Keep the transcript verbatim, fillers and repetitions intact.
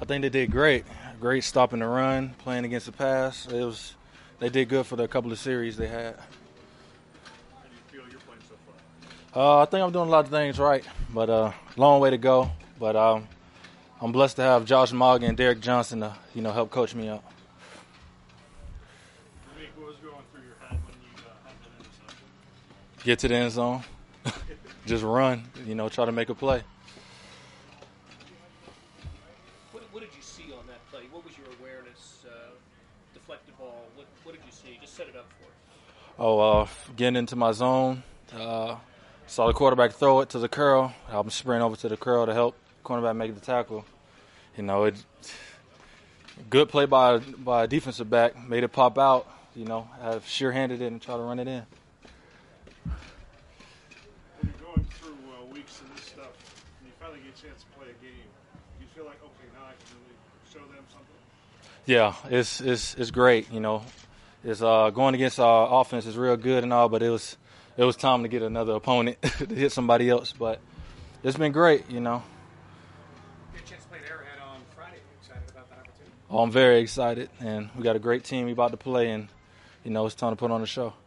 think they did great. Great stopping the run, playing against the pass. It was, they did good for the couple of series they had. How do you feel you're playing so far? Uh, I think I'm doing a lot of things right, but uh, long way to go. But um, I'm blessed to have Josh Morgan and Derek Johnson to, you know, help coach me up. Nick, what was going through your head when you uh, had that interception? Get to the end zone, just run, you know, try to make a play. What, what did you see on that play? What was your awareness? Uh, deflected ball. What, what did you see? Just set it up for us. Oh, uh, getting into my zone. Uh, saw the quarterback throw it to the curl. I'm sprinting over to the curl to help cornerback make the tackle. You know, it good play by by a defensive back. Made it pop out. You know, have sure-handed it and try to run it in. When you're going through uh, weeks and this stuff, and you finally get a chance to play a game, you feel like, okay, now I can really show them something? Yeah, it's it's it's great. You know, it's uh, going against our offense is real good and all, but it was it was time to get another opponent to hit somebody else. But it's been great. You know. Get a chance to play at Arrowhead on Friday. Are you excited about that opportunity? Oh, I'm very excited, and we got a great team we about to play, and you know it's time to put on a show.